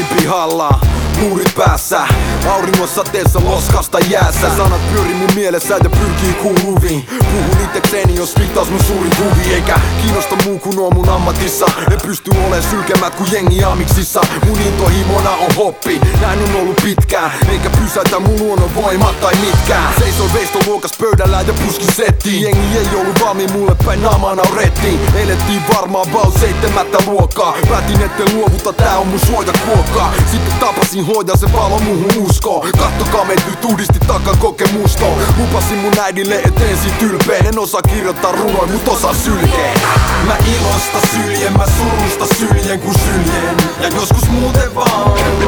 Kodin pihalla, luurit päässä, auringon sateessa loskasta jäässä. Sanat pyörii mun mielessä ja pyrkii kuuluviin. Puhun itekseni, jos viittaus mun suuri huvi. Eikä kiinnosta muu kun on mun ammatissa. En pysty oleen sylkemät kuin jengi amiksissa. Mun intohimona on hoppi, näin on ollut pitkään. Eikä pysäytä mun luonnon voimat tai mitkään. Seisoin veistoluokas pöydällä ja puskin settiin. Jengi ei ollut valmiin mulle päin naamaa naurettiin. Elettiin varmaan about 7. luokkaa. Päätin etten luovuta, tää on mun suojakuokkaa. Sitten tapasin hoidan, se valo muuhun uskoo. Kattokaa meitä nyt uudisti takan kokemustoon. Lupasin mun äidille et ensin tylpeen. En osaa kirjoittaa runoin, mut osaan sylkeen. Mä ilosta syljen, mä surusta syljen kun syljen. Ja joskus muuten vaan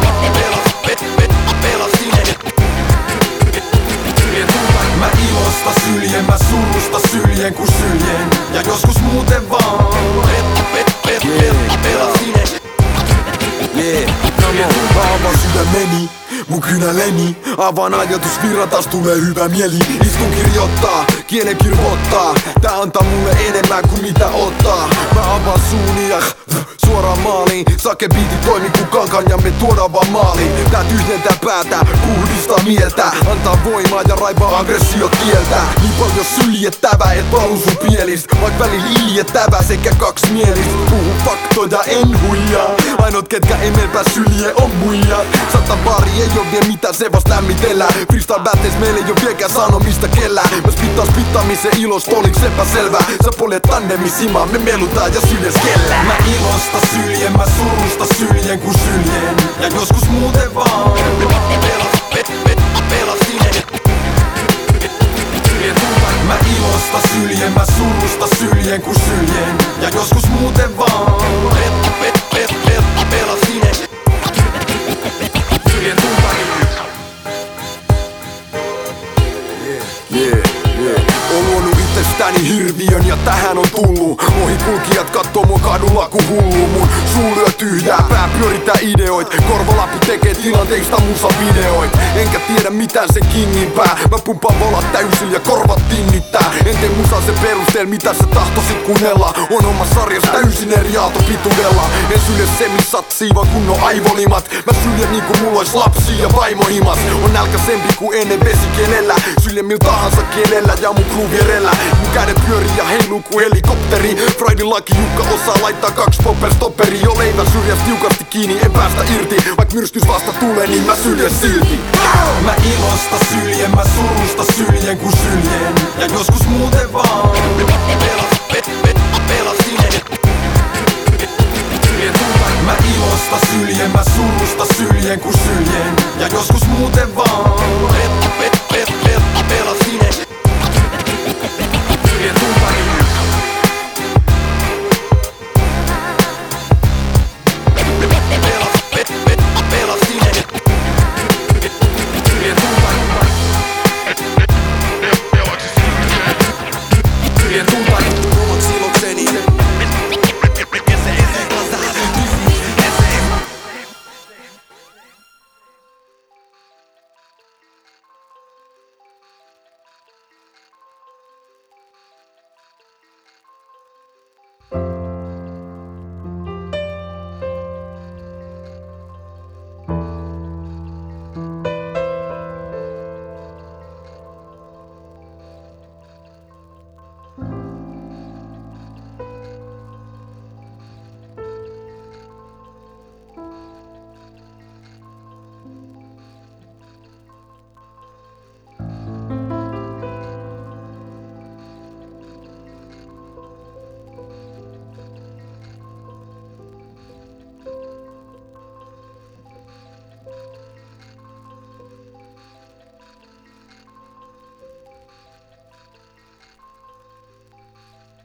pelastin. Mä ilosta syljen, mä surusta syljen kun syljen. Ja joskus muuten vaan pelastin. Mä avaan sydämeni, mun kynäleni. Avaan ajatusvirran, taas tulee hyvä mieli. Istun kirjoittaa, kielen kirvoittaa. Tää antaa mulle enemmän kuin mitä ottaa. Mä avaan suuni ja suoraan maaliin. Sake biiti toimi kun kankan ja me tuodaan vaan maaliin. Tää tyhjentää päätä, puhdistaa mieltä. Antaa voimaa ja raivaa aggressio kieltä. Niin paljon syljettävää et valu sun pielist. Vaik välillä iljettävää sekä kaksimielist. Puhun faktoja en huijaa. Ainot ketkä enempää sylje on muijat. 100 baari ei oo vie mitään, se vast lämmitellään. Freestyle battles meille ei oo vieläkään sanomista kellään. Mä spittaan spittamisen ilosta, oliks epäselvää. Sä poljet tandemis himaan, me melutaan ja syljeskellään. Mä ilosta syljen, mä surusta syljen kun syljen. Ja joskus muuten vaan pelastin. Mä ilosta syljen, mä surusta syljen kun syljen. Ja joskus muuten vaan pelastin. On luonut itsestäni hirviön ja tähän on tullu. Ohikulkijat kattoo mua kadulla ku hullu. Mun suu lyö tyhjää, pää pyörittää ideoit. Korvalappu tekee tilanteista musavideoit. Enkä tiedä mitään sen kingin pää. Mä pumpaan volat täysin ja korvat tinnittää. En tee musaa sen perusteella mitä sä tahtoisit kuunnella. On oma sarjas täysin eri aaltopituudella. En sylje semisatsiin vaan kunnon aivolimat. Mä syljen niinku mulla ois lapsia ja vaimohimas. On nälkäsempi kuin ennen vesikielellä. Syljen mil tahansa kielellä ja mun groove erellä. Mun kädet pyörii ja heiluu ku helikopteri. Freudin laki Jukka osaa laittaa 2 popper-stopperi. Jo leivä syrjäs tiukasti kiinni, en päästä irti. Vaik myrskys vasta tulee, niin mä syljen silti. Mä ilosta syljen, mä surusta syljen kun syljen.